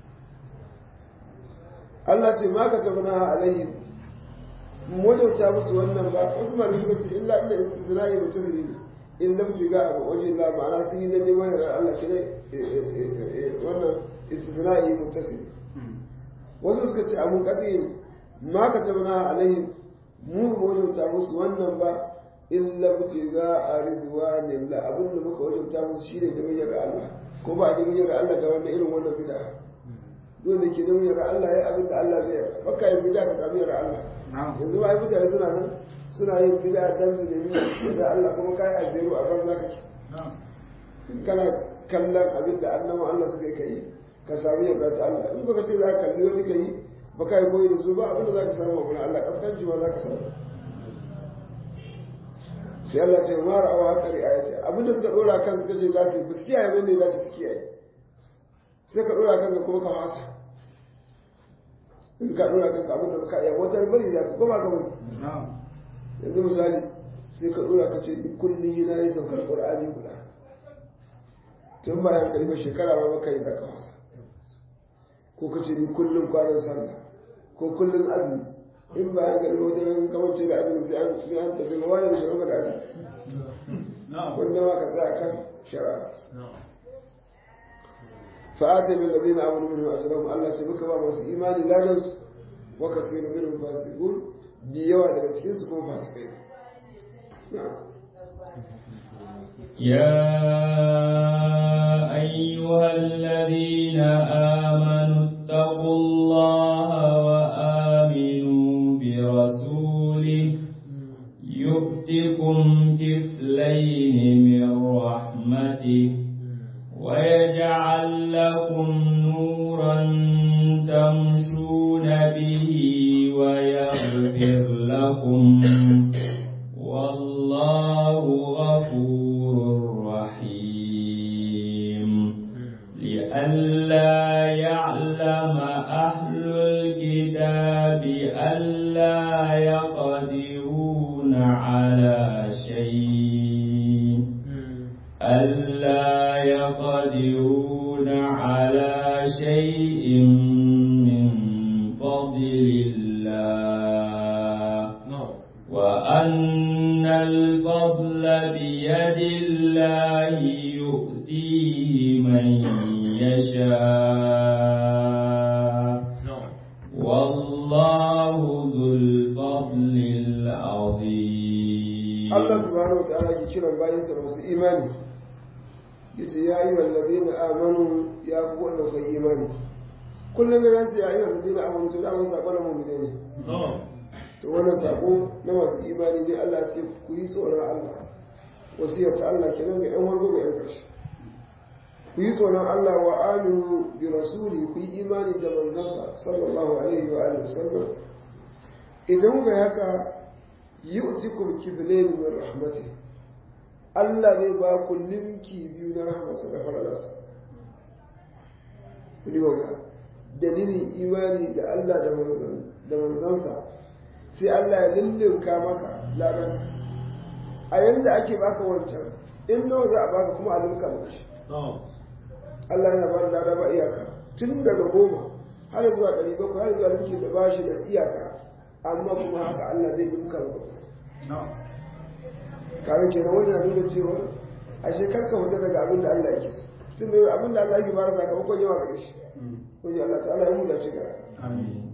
Allah ce ma ka tabna alaihim mu wajauta musu wannan ba wasu malamai suka ce illa inda istisna'i mutazili ne in lam tiga abu wajen la ma'ana sun yi na neman da Allah ke wannan istisna'i mutazili wasu suka ce abun katsi ma ka tabna alaihim mu wajauta musu wannan ba illa mutiga a ridwanin la abin da muka wajauta musu shine da bayyana Allah ko ba da bayyana Allah ga wannan irin wannan bid'a dole ke da bayyana Allah ya abin da Allah zai yi baka yin bid'a ka sami yara Allah yanzu ba ai mutane suna nan suna yin bid'a dan su nemi da Allah kuma kai a zero a banza kake kana kallon abin da annabawa Allah suka yi kai ka sami yarda ta Allah in baka ce za ka kalli wani kai baka yi koyi da su ba abin da za ka samu wa Allah kaskanci ma za ka samu sai Allah ce ma ra'awa haƙari ayati abin da suka dora kan suka ce za ta yi kiyaye bane za ta kiyaye sai ka ɗora kanka kuma ka wasa in ka ɗora kanka abin da baka iya wata bari za ka goma ka bari yanzu misali sai ka ɗora ka ce kullum na yi saukar ƙur'ani guda tun bayan kalmar shekara ba baka yi za ka wasa ko ka ce ni kullum kwanan sallah ko kullum azumi in bayan kalmar wata nan kamar ce da azumi sai an tafi ma wani da shi da azumi wanda ma ka tsaya kan shara fa'ata min ladina amanu minhum ajrahum Allah ce muka ba masu imani ladan su wa kasiru minhum fasiqun bi yawa daga cikin su kuma fasikai يا أيها الذين آمنوا اتقوا الله وآمنوا برسوله يؤتكم كفلين من رحمته ويجعل لكم نورا تمشون به ويغفر لكم والله غفور رحيم لئلا يعلم أهل الكتاب ألا يقدرون على شيء من فضل الله وأن الفضل بيد الله يؤتيه من يشاء والله ذو الفضل العظيم الله سبحانه وتعالى يكرم بايس masu imani yace ya ayyuhal ladina amanu ya ku wanda kai imani kullum ya ce ya ayyuhal ladina amanu to da mun sako na mu'mini ne to wannan sako na masu imani ne Allah ce ku yi tsoron Allah wasiyar ta Allah kenan ga ƴan wargo ga ƴan ƙarshe ku yi tsoron Allah wa aminu bi rasuli ku yi imani da manzansa sallallahu alaihi wa alihi wasallam idan ga haka yu'tikum kiflayn min rahmati Allah zai ba ku limki biyu na rahmatsa da faralarsa ku ji wa dalilin imani da Allah da manzansa sai Allah ya lullunka maka ladan a yanda ake baka wancan in nawa za a baka kuma a lumka maka shi Allah yana bada lada ba iyaka tun daga 10 har zuwa 700 har zuwa lumki da ba shi da iyaka amma kuma haka Allah zai lumka maka kare kenan wannan nuna cewa a shekar ka fita daga abin da Allah yake so tun da abin da Allah yake bada sakamakon yawa gare shi wani Allah ta'ala ya muda shiga amin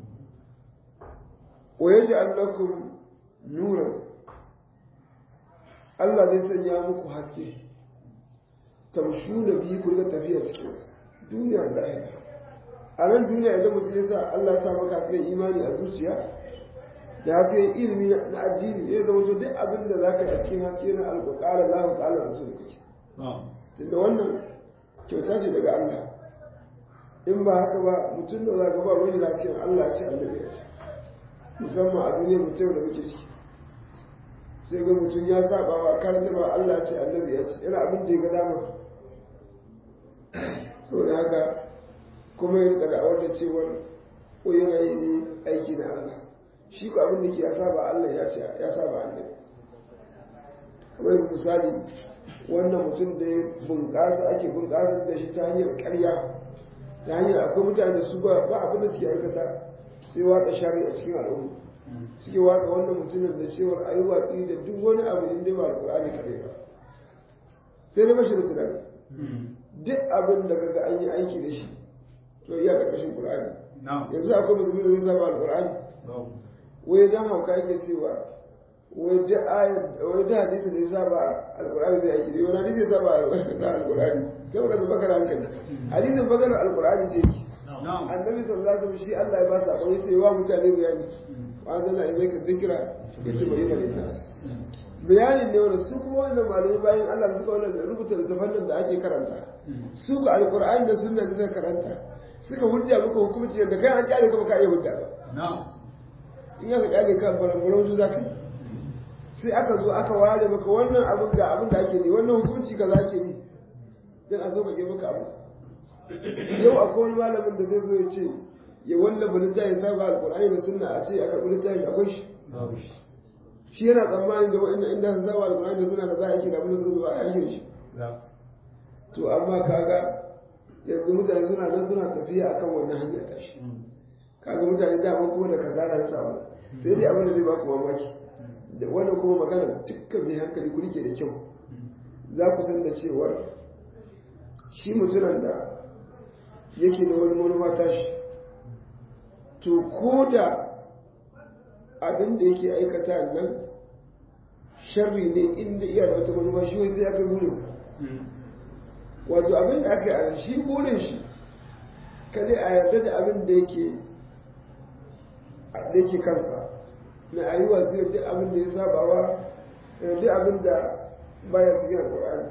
ويجعل لكم نورا Allah zai sanya muku haske tamshu da biyu ku riga tafiya cikin sa duniya da lahira a nan duniya idan mutum ya sa Allah ya sa maka hasken imani a zuciya da hasken ilimi na addini ya zama to duk abin da zaka yi a cikin haske na alƙur'ani Allah ta'ala rasul kake tunda wannan kyauta ce daga Allah in ba haka ba mutum da zaka ba wani hasken Allah ya ce annabi ya ce musamman a duniyar mutum da muke ciki sai ga mutum ya saba wa karanta ba Allah ce annabi ya ce yana abin da ya ga dama saboda haka kuma ya rika da'awar da cewar ko yana yi aiki na Allah shi ko abin da ke ya saba Allah ya ce ya saba annabi kamar yanzu misali wannan mutum da ya bunƙasa ake bunƙasa da shi ta hanyar ƙarya ta hanyar akwai mutane da su ba abin da suke aikata sai watsa shari a cikin al'umma suke watsa wannan mutumin da cewar a yi watsi da duk wani abu inda ba alƙur'ani kaɗai ba sai na bashi da tunani duk abin da kaga an yi aiki da shi to iya ƙarƙashin ƙur'ani yanzu akwai musulmi da zai saba alƙur'ani wai dan hauka yake cewa wai da hadisi da ya saba alƙur'ani bai aiki da wani hadisi ya saba alƙur'ani kai baka zaba kana hankali hadisin fadalar alƙur'ani ce ki annabi sallallahu alaihi wasallam shi Allah ya ba sa ko yace wa mutane bayani wa anzalna ilayka dhikra yace bayyana lin-nas bayanin ne wanda su kuma wannan malamai bayan Allah suka wannan rubuta littafan da ake karanta su ga alqur'ani da sunna da suka karanta suka hujja muku hukunci da kai an kyale ka baka iya hujja ba in aka kyale ka baran su zaka sai aka zo aka ware maka wannan abin ga abin da ake ne wannan hukunci kaza ake ne dan a zo ka ke maka abu yau akwai wani malamin da zai zo ya ce ya wallafa littafi ya saba alkur'ani da sunna a ce a karɓi littafi akwai shi shi yana tsammanin da wa'in inda sun saba alkur'ani da sunna da za a yi da abin da suka zuba a yi shi to amma kaga yanzu mutane suna nan suna tafiya akan wannan hanyar tashi kaga mutane dama kuma da kasala na samu sai dai abin da zai baku mamaki da wannan kuma magana dukkan mai hankali ku rike da kyau za ku san da cewar shi mutumin da yake da wani manufa tashi to ko da abin da yake aikata nan sharri ne inda iya da wata manufa shi wai sai ya kai burinsa wato abin da aka yi a shi burin shi kada a yarda da abin da yake kansa na ayyuwa zai duk abin da ya sabawa duk abin da baya cikin alkur'ani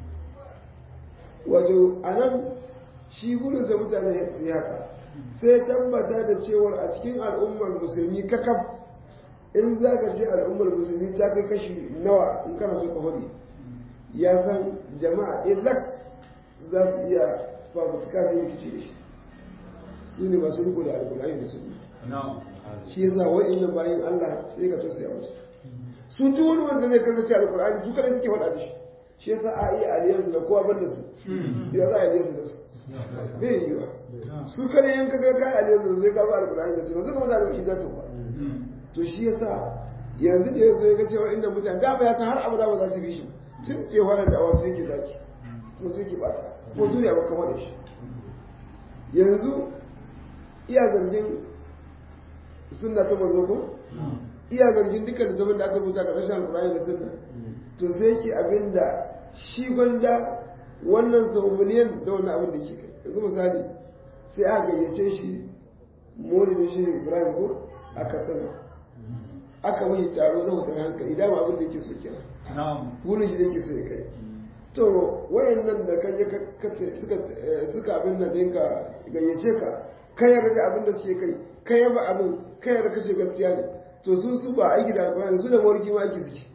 wato a nan shi burinsa mutane su haka sai tabbata da cewar a cikin al'ummar musulmi kakaf in za ka ce al'ummar musulmi ta kai kashi nawa in kana so ka hudu ya san jama'a illak za su iya fafutuka sai rikici da shi su ne masu riko da alkulani da sunni shi yasa wa'annan bayan Allah sai ka tausaya musu su duk wani wanda zai karanta alkulani su kada suke faɗa da shi shi yasa a iya aliyarsu da kowa ban da su ya za a aliyarsu da su bai yi ba su kada yin kaga ka aliyarsu da su zai kafa alkulani da su suka maza da wani za su ba to shi yasa yanzu da ya zo ya ga cewa inda mutane dama ya san har abada ba za su bi shi tun ke wannan da wasu yake zaki ko su yake bata ko su ne abu kamar da shi yanzu iya zargin sunna ta mazo ko iya zargin dukkan da zaman da aka rubuta ga rashin alkurani da sunna to sai yake abinda shi gwanda wannan sau miliyan da wannan abin da ke kai yanzu misali sai aka gayyace shi maulidin shi ibrahim ko a katsina aka wani taro na wutar hankali dama abin da yake so kenan wurin shi da yake so ya kai to wayannan da kan suka abin da dinka gayyace ka kai yarda da abin da suke kai kai yaba abin kai yarda kace gaskiya ne to su ba aiki da alƙur'ani su da mawarki ma aiki suke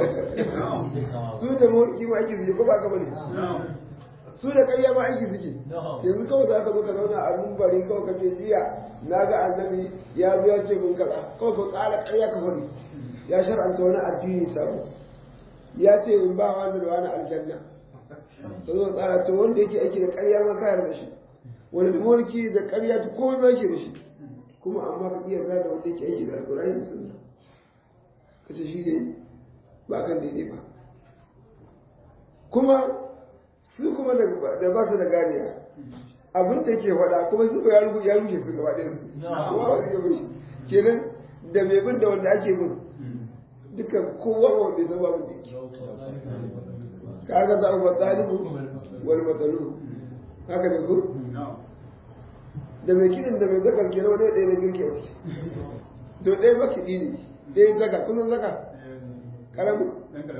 su da mawarki ma aiki suke ko ba ka bane su da ƙarya ma aiki suke yanzu kawai za ka zo ka zauna a mumbari kawai ka ce jiya na ga annabi ya zo ya ce mun kaza kawai ka tsara ƙarya ka faɗi ya shar'anta wani addini sabo ya ce in ba wani da wani aljanna ka zo tsara ce wanda yake aiki da ƙarya ma kayar da shi wani mulki da ƙarya ta komai ma yake da shi kuma amma ka iya da wanda yake aiki da alƙur'ani da sunna ka ce shi ne ba kan daidai ba kuma su kuma da ba su da ganiya abin da ke faɗa kuma su ya rushe su gaba ɗaya su kuma wani ya rushe kenan da mai bin da wanda ake bin duka kowa wanda san babu da yake kaga za mu talibu wal matalu haka ne ko da mai kiɗin da mai zakar kenan wani ɗaya na girki a ciki to ɗaya ba kiɗi ne ɗaya zaka kusan zaka ƙaramin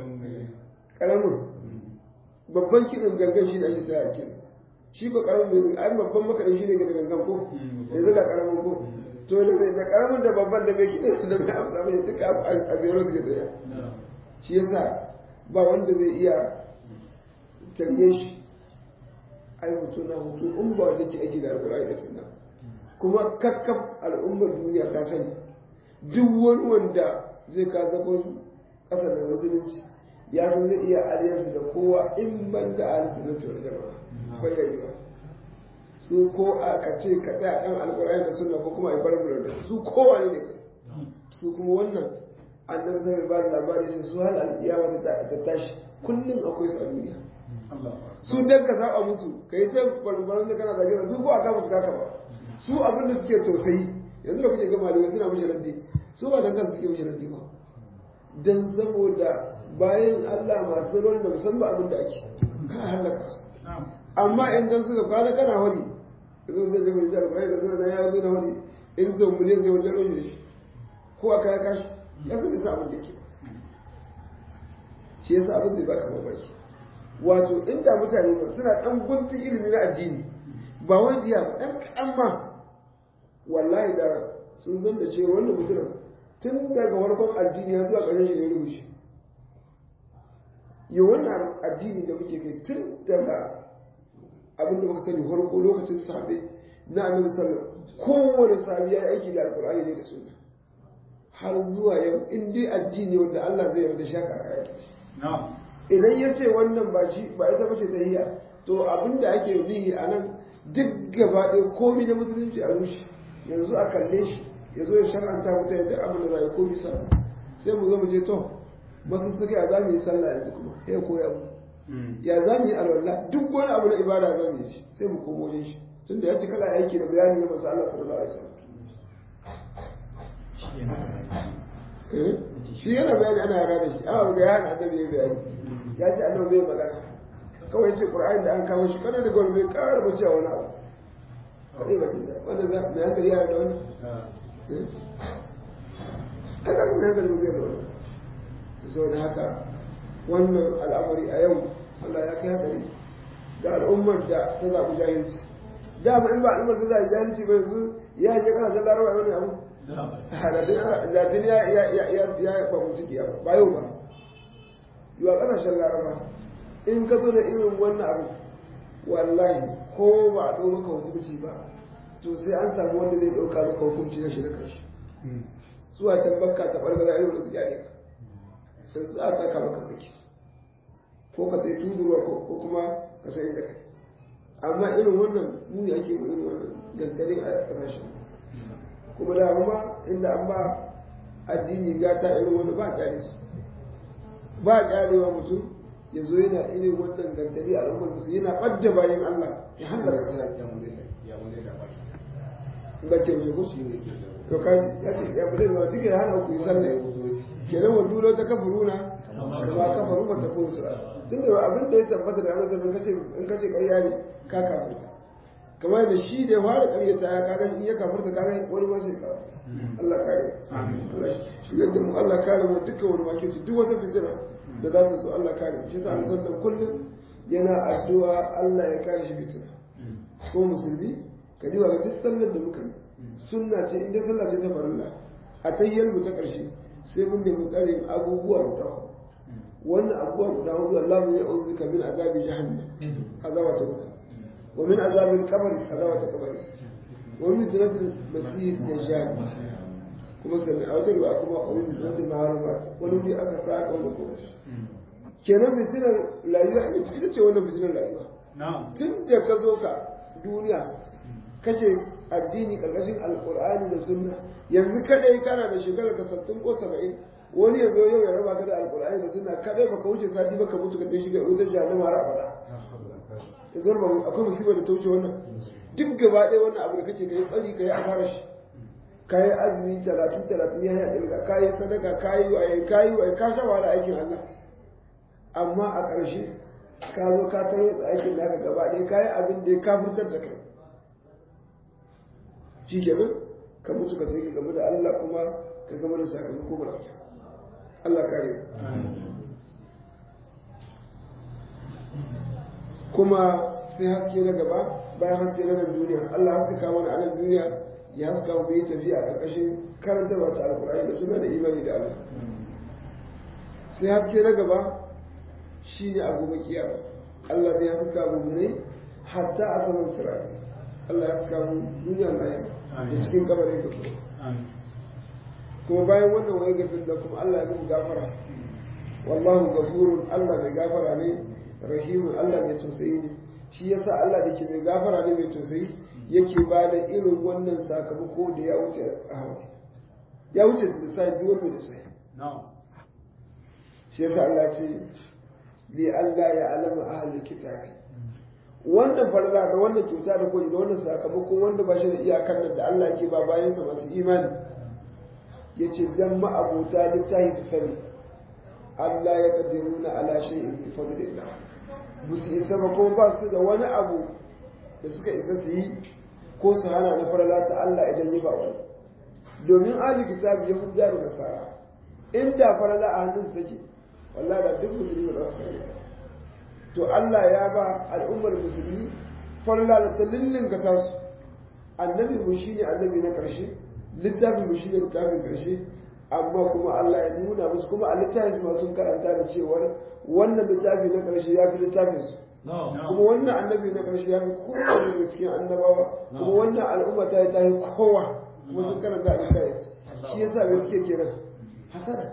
babban kiɗin gangan shi da ake sa a kiɗin shi ko ƙaramin mai ai babban makaɗin shi ne ga gangan ko mai zaka ƙaramin ko to da ƙaramin da babban da mai kiɗin da mai amsa mai duka a zero suke tsaya shi yasa ba wanda zai iya tarye shi ai mutu na hutu in ba wanda ke aiki da alƙur'ani da sunna kuma kakkab al'ummar duniya ta sani duk wani wanda zai ka zagon ƙasa da musulunci ya san zai iya aliyarsu da kowa in ban da alisunatu wal jama'a bayyana su ko aka ce ka tsaya ɗan alƙur'ani da sunna ko kuma a bar da su kowa ne su kuma wannan annabi sai ba da labari shi su hal alƙiyama ta tashi kullum akwai su a duniya su dan ka saba musu kai ta barbaran da kana zage su ko aka musu kaka ba su abin da suke tausayi yanzu da kuke ga malamai suna mishi raddi su ba dan kansu suke mishi raddi ba dan saboda bayan Allah masu ruwan da musamman abin da ake kana halaka su amma in dan suka kwana kana wani yanzu zai ga mijar bai da zai ya zo na wani in zo miliyan zai wajen roshi da shi ko aka ya kashi ya zai sa abin da yake shi yasa abin zai baka mamaki wato inda mutane ba suna dan guntun ilimi na addini ba wai jiya ba dan kaɗan ma wallahi da sun san da cewa wannan mutumin tun daga farkon addini har zuwa ƙarshen shi ne rubuce yi wannan addini da muke kai tun daga abinda muka sani farko lokacin sahabbai na annabi sallallahu kowane sahabi ya yi aiki da alkur'ani ne da sunna har zuwa yau in dai addini wanda Allah zai yarda shaka a kayan idan ya ce wannan ba shi ba ita bace tahiyya to abinda ake yi a nan duk gaba ɗaya komai na musulunci a rushe yanzu a kalle shi ya zo ya shar'anta mutane duk abin da za a yi komai sa sai mu zo mu je to masu suka ya za mu yi sallah yanzu kuma ya koya mu ya za mu yi alwala duk wani abu na ibada za mu yi shi sai mu komo wajen shi tunda ya ce kala aiki da bayani na manzo Allah sallallahu alaihi wasallam shi yana bayani ana yara da shi amma ga yana annabi ya bayani ya ce annabi bai magana kawai ce qur'ani da an kawo shi kada da gurbe ƙara bace wani abu kai ba tinda wanda za mu hankali yana da wani aka ga hankali ba zai da wani saboda haka wannan al'amari a yau Allah ya kai hadari ga al'ummar da ta zaɓi jahilci dama in ba al'ummar ta zaɓi jahilci ba yanzu ya je kana ta larawa wani abu latin ya babu ciki ba yau ba yiwa ƙasashen laraba in ka zo da irin wannan abu wallahi ko ba a ɗau maka hukunci ba to sai an samu wanda zai ɗauka maka hukunci na shi da kanshi zuwa can bakka ta ɓargaza irin da su gyare ka sai za a taka maka baki ko ka sai tudurwa ko kuma ka sai inda kai amma irin wannan muni ake irin wannan gantarin a ƙasashen kuma da ma inda an ba addini gata irin wani ba kyale su ba kyalewa mutum ya zo yana irin wannan gantari a al'ummar musu yana ɓadda bayan Allah ya hallaka su ba ce wuce ko to ka ya ce ya bude ma duk ya hana ku yi sallah kenan wa dole ta kafuruna kama kafaru ba ta kuma sura tunda abin da ya tabbata da annabi in kace ƙarya ne ka kafirta kamar da shi da ya fara ƙaryata ya kaga in ya kafirta kaga wani ma sai kafirta Allah kare Allah shi yadda mu Allah kare mu dukkan wani makirci duk wata fitina da za su zo Allah kare shi sa sallan kullum yana addu'a Allah ya kare shi fitina ko musulmi ka ji wa duk sallar da muka yi sunna ce inda sallah ce ta farilla a tayyar mu ta ƙarshe sai mun nemi tsarin abubuwa guda wannan abubuwa guda hudu Allah ya auzu bika min azabi jahannam azaba ta wuta wa min azabil qabr azaba ta qabr wa min fitnatil masih dajjal kuma sai a wata ruwa kuma wa min fitnatil maharuma wani wuri aka saka wanda ko wuta kenan fitinar rayuwa ita cikin ce wannan fitinar rayuwa tun da ka zo ka duniya kace addini karkashin alqur'ani da sunna yanzu kadai kana da shekarar ka 60 ko 70 wani ya zo yau ya raba ka da alqur'ani da sunna kadai baka wuce sati baka mutu ka dai shiga wutar jahannama har abada yanzu ba akwai musibar da ta wuce wannan duk gaba ɗaya wannan abu da kake kai bari kai asara shi kai azumi 30 ya yi ilga kai sadaka kai waye ka sha wala aikin Allah amma a ƙarshe ka zo ka tarwatsa aikin naka gaba ɗaya kai abin da ya kafirtar da kai shi kenan ka mutu ka sai ka gamu da Allah kuma ka gama da sakamako ba gaskiya Allah kare kuma sai haske na gaba bayan haske na nan duniya Allah haska mana a nan duniya ya haska mu yi tafiya a ƙarƙashin karantarwa ta alƙur'ani da suna da imani da Allah sai haske na gaba shine a gobe kiyama Allah zai haska mu ne hatta a zaman sirati Allah ya haska mu duniya lahira da cikin kabarin ka kuma bayan wannan wani gafin da kuma Allah ya muku gafara wallahu gafurun Allah mai gafara ne rahimun Allah mai tausayi ne shi yasa Allah da ke mai gafara ne mai tausayi yake ba da irin wannan sakamako da ya wuce a hawa ya wuce da sai biyar mai da sai shi yasa Allah ce li Allah ya alama ahlul kitabi wannan farla da wannan kyauta da koyi da wannan sakamako wanda ba shi da iyakar nan da Allah yake ba bayan sa masu imani yace dan ma'abota littahi ta sani Allah ya kaddiruna ala shay'in bi fadlillah musu isa ba kuma ba su da wani abu da suka isa su yi ko su hana na farla ta Allah idan ya ba wani domin ahli kitabi yahuda da nasara inda farla a hannun su take wallahi da duk musulmi da su sani to Allah ya ba al'ummar musulmi farla da ta lillinka tasu annabi mu shine annabi na karshe littafin mu shine littafin karshe amma kuma Allah ya nuna musu kuma a littafin su sun karanta da cewar wannan littafi na karshe ya fi littafin su kuma wannan annabi na ƙarshe ya fi kowa daga cikin annabawa kuma wannan al'umma ta yi kowa kuma sun karanta a littafin shi yasa me suke kenan hasara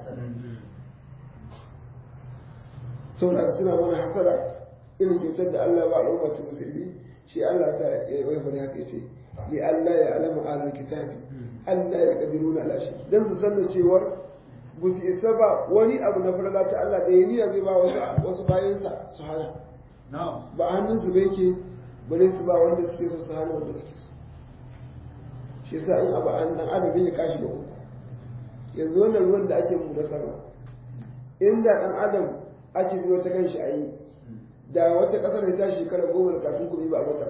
saboda suna mana hasara irin kyautar da Allah ba al'umma ta musulmi shi Allah ta yi fara haka ce li Allah ya alama ahlul kitabi Allah ya kadiruna ala shi dan su san da cewar ba su isa ba wani abu na farla ta Allah da yaniya zai ba wasu bayansa su hana ba hannun su bai ke bare su ba wanda suke so su hana wanda suke so shi yasa in abu an dan adam ya kashi da uku yanzu wannan ruwan da ake mu da sama inda dan adam ake biyo ta kanshi a yi da wata kasar da ta shekara 10 da kafin kuɗi ba a mata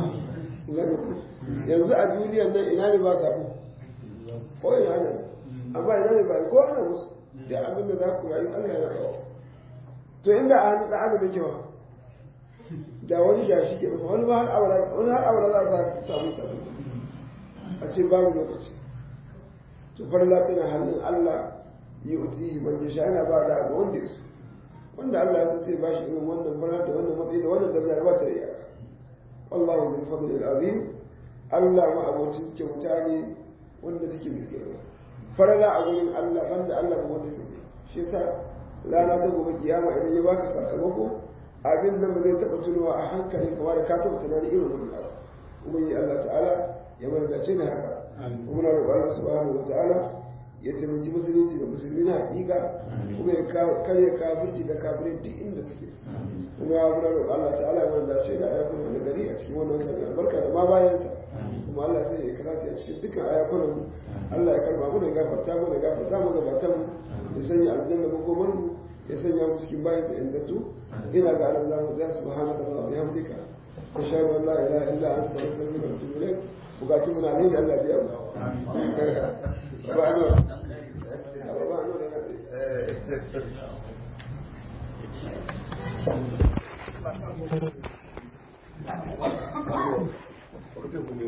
yanzu a duniyar nan ina ne ba sabu ko ina ne amma ina ne ba ko ana musu da abin da za ku rayu Allah ya kawo to inda a hannun ɗan adam yake wa da wani da shi ke ɗauka wani har abada za a samu sabu a ce babu lokaci to farla tana hannun Allah yi utihi man yasha yana ba da ga wanda ya so wanda Allah ya so sai ba shi irin wannan farla da wannan matsayi da wannan daraja ba ta da iyaka wallahu zul fadli al-azim Allah ma abocin kyauta ne wanda take mai girma farla a gurin Allah banda Allah ba wanda sai shi yasa rana ta gobe kiyama idan ya baka sakamako abin nan ba zai taɓa tunowa a hankali kamar da ka taɓa tunanin irin wannan abu ubangi Allah ta'ala ya margace da haka kuma na roƙon Allah subhanahu wa ta'ala ya taimaki musulunci da musulmi na hakika kuma ya karya kafirci da kafirai duk inda suke kuma muna roƙon Allah ta'ala ya margace da ayakunan da gari a cikin wannan watan albarka da ma bayansa kuma Allah sai ya karata a cikin dukkan ayakunan Allah ya karba mu da gafarta mu gabatan mu ya sanya aljanna makomar mu ya sanya mu cikin bayansa intattu ina ga Allah zamu tsaya subhanaka wa bihamdika ashhadu an la ilaha illa anta astaghfiruka wa atubu ilaik bukatun muna ne da Allah biya mu ba